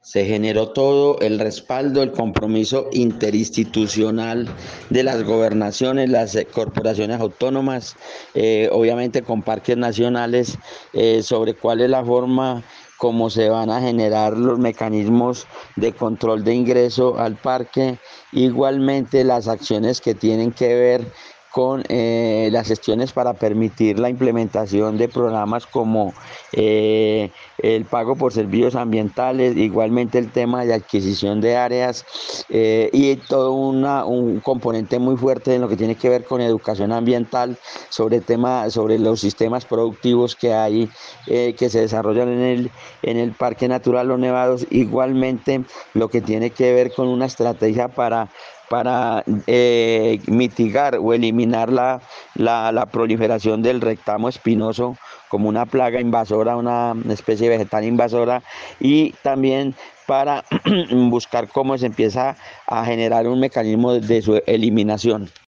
Se generó todo el respaldo, el compromiso interinstitucional de las gobernaciones, las corporaciones autónomas, obviamente con parques nacionales, sobre cuál es la forma como se van a generar los mecanismos de control de ingreso al parque, igualmente las acciones que tienen que ver con las gestiones para permitir la implementación de programas como el pago por servicios ambientales, igualmente el tema de adquisición de áreas y todo un componente muy fuerte en lo que tiene que ver con educación ambiental sobre los sistemas productivos que hay, que se desarrollan en el Parque Natural Los Nevados, igualmente lo que tiene que ver con una estrategia para mitigar o eliminar la proliferación del rectamo espinoso como una plaga invasora, una especie vegetal invasora, y también para buscar cómo se empieza a generar un mecanismo de su eliminación.